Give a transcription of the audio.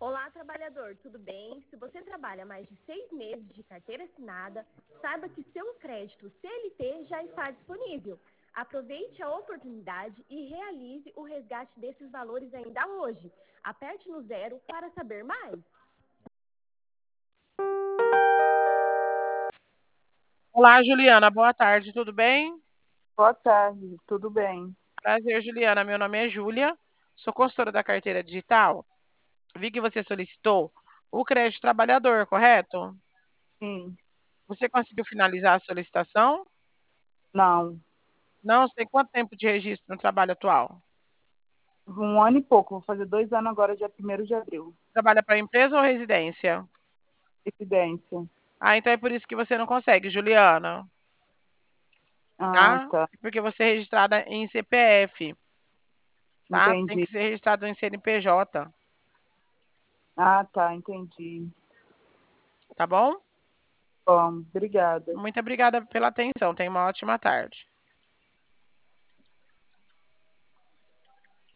Olá, trabalhador, tudo bem? Se você trabalha mais de 6 meses de carteira assinada, saiba que seu crédito CLT já está disponível. Aproveite a oportunidade e realize o resgate desses valores ainda hoje. Aperte no 0 para saber mais. Olá, Juliana, boa tarde, tudo bem? Boa tarde, tudo bem? Prazer, Juliana. Meu nome é Júlia, sou consultora da carteira digital. Vi que você solicitou o crédito trabalhador, correto? Sim, Você conseguiu finalizar a solicitação? não. Não, você tem quanto tempo de registro no trabalho atual? 1 ano e pouco, vou fazer 2 anos agora, dia 1º de abril. Trabalha para empresa ou residência? Residência. Ah, então é por isso que você não consegue, Juliana, Ah, tá? tá. Porque você é registrada em CPF, tá? Tem que Entendi. ser registrado em CNPJ, Ah, tá, entendi. tá bom? Bom, obrigada. Muito obrigada pela atenção. Tenha uma ótima tarde.